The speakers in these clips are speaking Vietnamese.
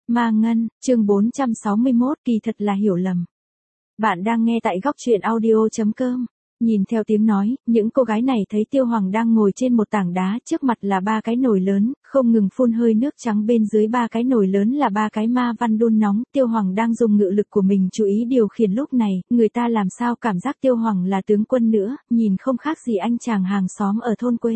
Ma Ngân, chương 461, kỳ thật là hiểu lầm. Bạn đang nghe tại góc truyện audio.com. Nhìn theo tiếng nói, những cô gái này thấy Tiêu Hoàng đang ngồi trên một tảng đá, trước mặt là 3 cái nồi lớn, không ngừng phun hơi nước trắng, bên dưới 3 cái nồi lớn là 3 cái ma văn đun nóng. Tiêu Hoàng đang dùng ngự lực của mình chú ý điều khiển, lúc này, người ta làm sao cảm giác Tiêu Hoàng là tướng quân nữa, nhìn không khác gì anh chàng hàng xóm ở thôn quê.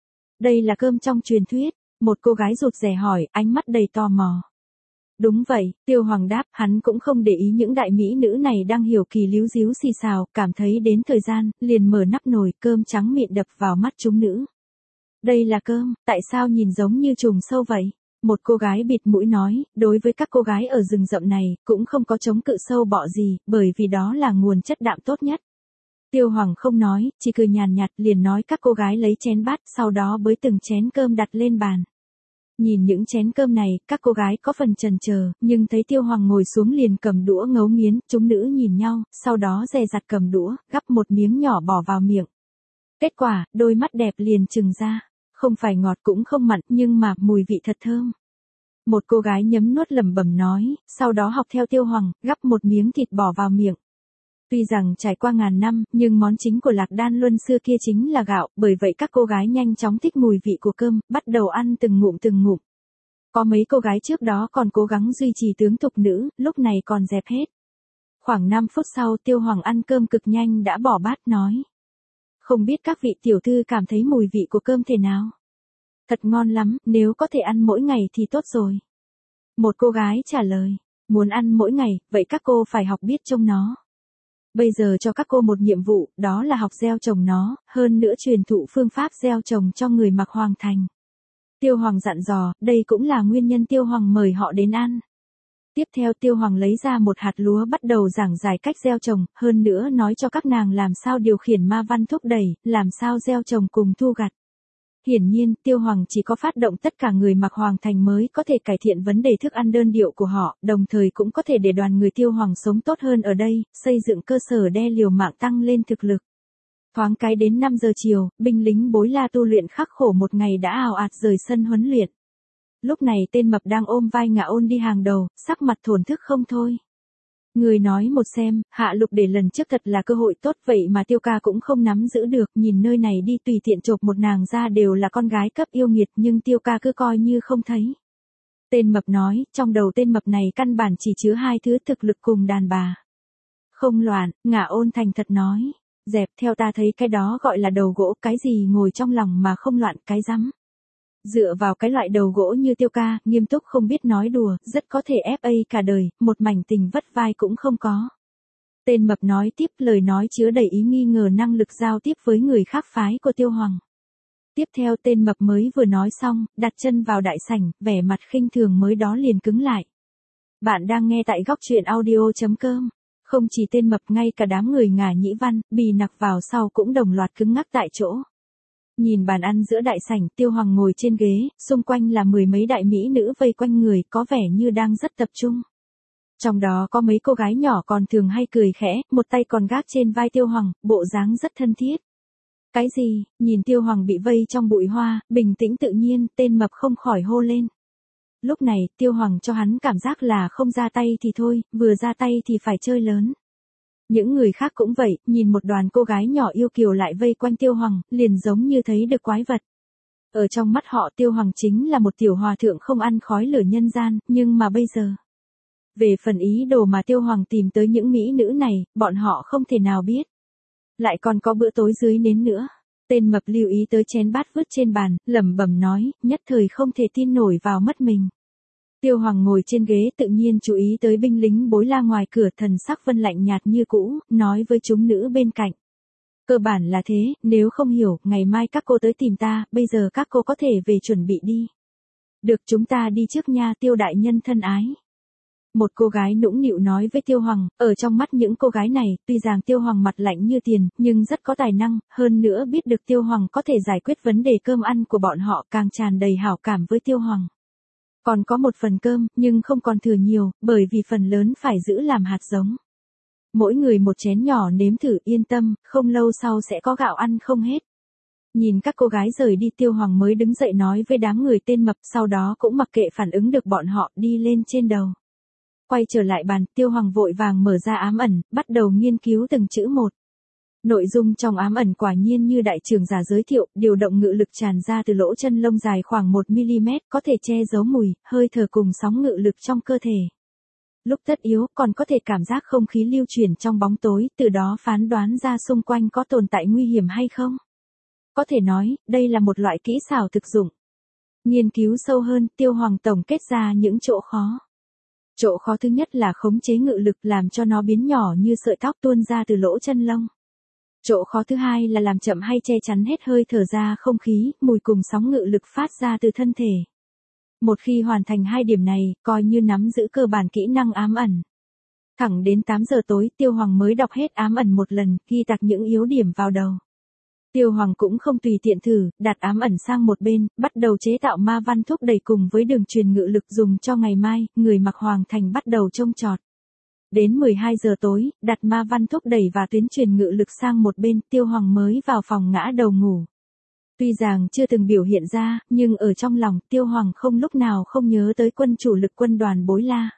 Đây là cơm trong truyền thuyết, một cô gái rụt rè hỏi, ánh mắt đầy tò mò. Đúng vậy, Tiêu Hoàng đáp, hắn cũng không để ý những đại mỹ nữ này đang hiểu kỳ líu díu xì xào, cảm thấy đến thời gian, liền mở nắp nồi, cơm trắng mịn đập vào mắt chúng nữ. Đây là cơm, tại sao nhìn giống như trùng sâu vậy? Một cô gái bịt mũi nói, đối với các cô gái ở rừng rậm này, cũng không có chống cự sâu bọ gì, bởi vì đó là nguồn chất đạm tốt nhất. Tiêu Hoàng không nói, chỉ cười nhàn nhạt, liền nói các cô gái lấy chén bát, sau đó bới từng chén cơm đặt lên bàn. Nhìn những chén cơm này, các cô gái có phần chần chờ, nhưng thấy Tiêu Hoàng ngồi xuống liền cầm đũa ngấu nghiến, chúng nữ nhìn nhau, sau đó dè dặt cầm đũa, gắp một miếng nhỏ bỏ vào miệng. Kết quả, đôi mắt đẹp liền trừng ra, không phải ngọt cũng không mặn, nhưng mà mùi vị thật thơm. Một cô gái nhấm nuốt lẩm bẩm nói, sau đó học theo Tiêu Hoàng, gắp một miếng thịt bỏ vào miệng. Tuy rằng trải qua ngàn năm, nhưng món chính của Lạc Đan Luân xưa kia chính là gạo, bởi vậy các cô gái nhanh chóng thích mùi vị của cơm, bắt đầu ăn từng ngụm từng ngụm. Có mấy cô gái trước đó còn cố gắng duy trì tướng tục nữ, lúc này còn dẹp hết. Khoảng 5 phút sau Tiêu Hoàng ăn cơm cực nhanh đã bỏ bát nói. Không biết các vị tiểu thư cảm thấy mùi vị của cơm thế nào? Thật ngon lắm, nếu có thể ăn mỗi ngày thì tốt rồi. Một cô gái trả lời, muốn ăn mỗi ngày, vậy các cô phải học biết trông nó. Bây giờ cho các cô một nhiệm vụ, đó là học gieo trồng nó, hơn nữa truyền thụ phương pháp gieo trồng cho người mặc Hoàng Thành. Tiêu Hoàng dặn dò, đây cũng là nguyên nhân Tiêu Hoàng mời họ đến ăn. Tiếp theo Tiêu Hoàng lấy ra một hạt lúa bắt đầu giảng giải cách gieo trồng, hơn nữa nói cho các nàng làm sao điều khiển ma văn thúc đẩy, làm sao gieo trồng cùng thu gặt. Hiển nhiên, Tiêu Hoàng chỉ có phát động tất cả người mặc Hoàng Thành mới có thể cải thiện vấn đề thức ăn đơn điệu của họ, đồng thời cũng có thể để đoàn người Tiêu Hoàng sống tốt hơn ở đây, xây dựng cơ sở đe liều mạng tăng lên thực lực. Thoáng cái đến 5 giờ chiều, binh lính Bối La tu luyện khắc khổ một ngày đã ào ạt rời sân huấn luyện. Lúc này tên mập đang ôm vai Ngạ Ôn đi hàng đầu, sắc mặt thổn thức không thôi. Người nói một xem, hạ lục để lần trước thật là cơ hội tốt, vậy mà Tiêu ca cũng không nắm giữ được, nhìn nơi này đi, tùy tiện chộp một nàng ra đều là con gái cấp yêu nghiệt, nhưng Tiêu ca cứ coi như không thấy. Tên mập nói, trong đầu tên mập này căn bản chỉ chứa hai thứ thực lực cùng đàn bà. Không loạn, Ngạ Ôn thành thật nói, dẹp, theo ta thấy cái đó gọi là đầu gỗ, cái gì ngồi trong lòng mà không loạn, cái rắm. Dựa vào cái loại đầu gỗ như Tiêu ca, nghiêm túc không biết nói đùa, rất có thể FA cả đời, một mảnh tình vất vai cũng không có. Tên mập nói tiếp, lời nói chứa đầy ý nghi ngờ năng lực giao tiếp với người khác phái của Tiêu Hoàng. Tiếp theo tên mập mới vừa nói xong, đặt chân vào đại sảnh, vẻ mặt khinh thường mới đó liền cứng lại. Bạn đang nghe tại góc truyện audio.com. Không chỉ tên mập, ngay cả đám người Ngả Nhĩ Văn, Bì Nặc vào sau cũng đồng loạt cứng ngắc tại chỗ. Nhìn bàn ăn giữa đại sảnh, Tiêu Hoàng ngồi trên ghế, xung quanh là 10 mấy đại mỹ nữ vây quanh người, có vẻ như đang rất tập trung. Trong đó có mấy cô gái nhỏ còn thường hay cười khẽ, một tay còn gác trên vai Tiêu Hoàng, bộ dáng rất thân thiết. Cái gì? Nhìn Tiêu Hoàng bị vây trong bụi hoa, bình tĩnh tự nhiên, tên mập không khỏi hô lên. Lúc này, Tiêu Hoàng cho hắn cảm giác là không ra tay thì thôi, vừa ra tay thì phải chơi lớn. Những người khác cũng vậy, nhìn một đoàn cô gái nhỏ yêu kiều lại vây quanh Tiêu Hoàng, liền giống như thấy được quái vật. Ở trong mắt họ Tiêu Hoàng chính là một tiểu hòa thượng không ăn khói lửa nhân gian, nhưng mà bây giờ. Về phần ý đồ mà Tiêu Hoàng tìm tới những mỹ nữ này, bọn họ không thể nào biết. Lại còn có bữa tối dưới nến nữa. Tên mập lưu ý tới chén bát vứt trên bàn, lẩm bẩm nói, nhất thời không thể tin nổi vào mắt mình. Tiêu Hoàng ngồi trên ghế tự nhiên chú ý tới binh lính Bối La ngoài cửa, thần sắc vẫn lạnh nhạt như cũ, nói với chúng nữ bên cạnh. Cơ bản là thế, nếu không hiểu, ngày mai các cô tới tìm ta, bây giờ các cô có thể về chuẩn bị đi. Được, chúng ta đi trước nha, Tiêu đại nhân thân ái. Một cô gái nũng nịu nói với Tiêu Hoàng, ở trong mắt những cô gái này, tuy rằng Tiêu Hoàng mặt lạnh như tiền, nhưng rất có tài năng, hơn nữa biết được Tiêu Hoàng có thể giải quyết vấn đề cơm ăn của bọn họ, càng tràn đầy hảo cảm với Tiêu Hoàng. Còn có một phần cơm, nhưng không còn thừa nhiều, bởi vì phần lớn phải giữ làm hạt giống. Mỗi người một chén nhỏ nếm thử, yên tâm, không lâu sau sẽ có gạo ăn không hết. Nhìn các cô gái rời đi Tiêu Hoàng mới đứng dậy nói với đám người tên mập, sau đó cũng mặc kệ phản ứng được bọn họ, đi lên trên đầu. Quay trở lại bàn, Tiêu Hoàng vội vàng mở ra ám ẩn, bắt đầu nghiên cứu từng chữ một. Nội dung trong ám ẩn quả nhiên như đại trưởng giả giới thiệu, điều động ngự lực tràn ra từ lỗ chân lông dài khoảng 1mm, có thể che giấu mùi, hơi thở cùng sóng ngự lực trong cơ thể. Lúc tất yếu còn có thể cảm giác không khí lưu chuyển trong bóng tối, từ đó phán đoán ra xung quanh có tồn tại nguy hiểm hay không. Có thể nói, đây là một loại kỹ xảo thực dụng. Nghiên cứu sâu hơn, Tiêu Hoàng tổng kết ra những chỗ khó. Chỗ khó thứ nhất là khống chế ngự lực làm cho nó biến nhỏ như sợi tóc tuôn ra từ lỗ chân lông. Chỗ khó thứ hai là làm chậm hay che chắn hết hơi thở ra không khí, mùi cùng sóng ngự lực phát ra từ thân thể. Một khi hoàn thành hai điểm này, coi như nắm giữ cơ bản kỹ năng ám ẩn. Thẳng đến 8 giờ tối, Tiêu Hoàng mới đọc hết ám ẩn một lần, ghi tạc những yếu điểm vào đầu. Tiêu Hoàng cũng không tùy tiện thử, đặt ám ẩn sang một bên, bắt đầu chế tạo ma văn thúc đẩy cùng với đường truyền ngự lực dùng cho ngày mai, người mặc hoàng thành bắt đầu trông trọt. Đến 12 giờ tối, đặt ma văn thúc đẩy và tuyến truyền ngự lực sang một bên, Tiêu Hoàng mới vào phòng ngã đầu ngủ. Tuy rằng chưa từng biểu hiện ra, nhưng ở trong lòng, Tiêu Hoàng không lúc nào không nhớ tới quân chủ lực quân đoàn Bối La.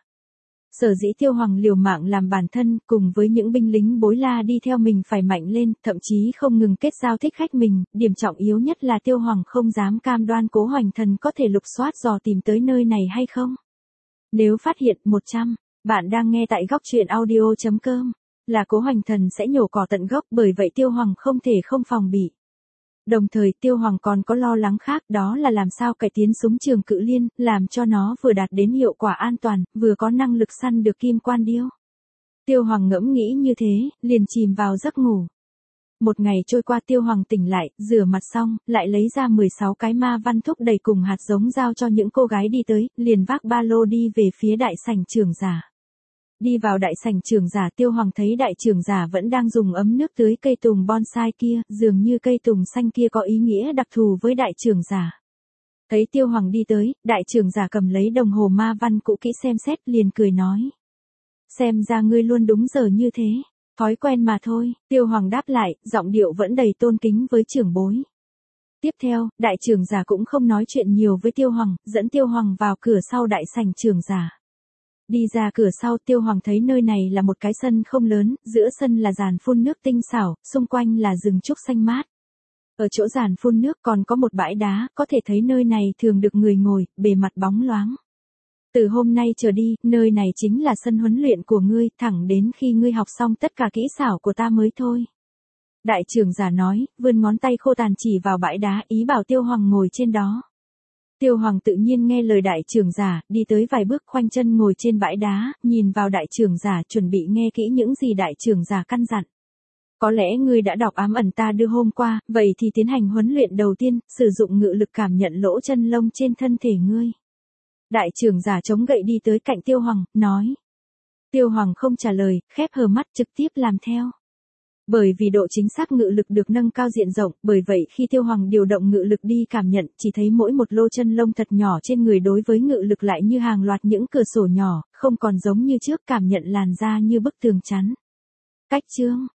Sở dĩ Tiêu Hoàng liều mạng làm bản thân, cùng với những binh lính Bối La đi theo mình phải mạnh lên, thậm chí không ngừng kết giao thích khách mình, điểm trọng yếu nhất là Tiêu Hoàng không dám cam đoan Cố Hoành Thần có thể lục soát dò tìm tới nơi này hay không. Nếu phát hiện 100, bạn đang nghe tại góc truyện audio.com, là Cố Hoành Thần sẽ nhổ cỏ tận gốc, bởi vậy Tiêu Hoàng không thể không phòng bị. Đồng thời Tiêu Hoàng còn có lo lắng khác, đó là làm sao cải tiến súng trường cự liên, làm cho nó vừa đạt đến hiệu quả an toàn, vừa có năng lực săn được kim quan điêu. Tiêu Hoàng ngẫm nghĩ như thế, liền chìm vào giấc ngủ. Một ngày trôi qua, Tiêu Hoàng tỉnh lại, rửa mặt xong, lại lấy ra 16 cái ma văn thúc đẩy cùng hạt giống giao cho những cô gái đi tới, liền vác ba lô đi về phía đại sảnh trưởng giả. Đi vào đại sảnh trưởng giả, Tiêu Hoàng thấy đại trưởng giả vẫn đang dùng ấm nước tưới cây tùng bonsai kia, dường như cây tùng xanh kia có ý nghĩa đặc thù với đại trưởng giả. Thấy Tiêu Hoàng đi tới, đại trưởng giả cầm lấy đồng hồ ma văn cũ kỹ xem xét, liền cười nói. Xem ra ngươi luôn đúng giờ như thế, thói quen mà thôi, Tiêu Hoàng đáp lại, giọng điệu vẫn đầy tôn kính với trưởng bối. Tiếp theo, đại trưởng giả cũng không nói chuyện nhiều với Tiêu Hoàng, dẫn Tiêu Hoàng vào cửa sau đại sảnh trưởng giả. Đi ra cửa sau, Tiêu Hoàng thấy nơi này là một cái sân không lớn, giữa sân là giàn phun nước tinh xảo, xung quanh là rừng trúc xanh mát. Ở chỗ giàn phun nước còn có một bãi đá, có thể thấy nơi này thường được người ngồi, bề mặt bóng loáng. Từ hôm nay trở đi, nơi này chính là sân huấn luyện của ngươi, thẳng đến khi ngươi học xong tất cả kỹ xảo của ta mới thôi. Đại trưởng giả nói, vươn ngón tay khô tàn chỉ vào bãi đá, ý bảo Tiêu Hoàng ngồi trên đó. Tiêu Hoàng tự nhiên nghe lời đại trưởng giả, đi tới vài bước khoanh chân ngồi trên bãi đá, nhìn vào đại trưởng giả chuẩn bị nghe kỹ những gì đại trưởng giả căn dặn. Có lẽ ngươi đã đọc ám ẩn ta đưa hôm qua, vậy thì tiến hành huấn luyện đầu tiên, sử dụng ngự lực cảm nhận lỗ chân lông trên thân thể ngươi. Đại trưởng giả chống gậy đi tới cạnh Tiêu Hoàng, nói. Tiêu Hoàng không trả lời, khép hờ mắt trực tiếp làm theo. Bởi vì độ chính xác ngự lực được nâng cao diện rộng, bởi vậy khi Tiêu Hoàng điều động ngự lực đi cảm nhận, chỉ thấy mỗi một lỗ chân lông thật nhỏ trên người đối với ngự lực lại như hàng loạt những cửa sổ nhỏ, không còn giống như trước, cảm nhận làn da như bức tường chắn. Cách chương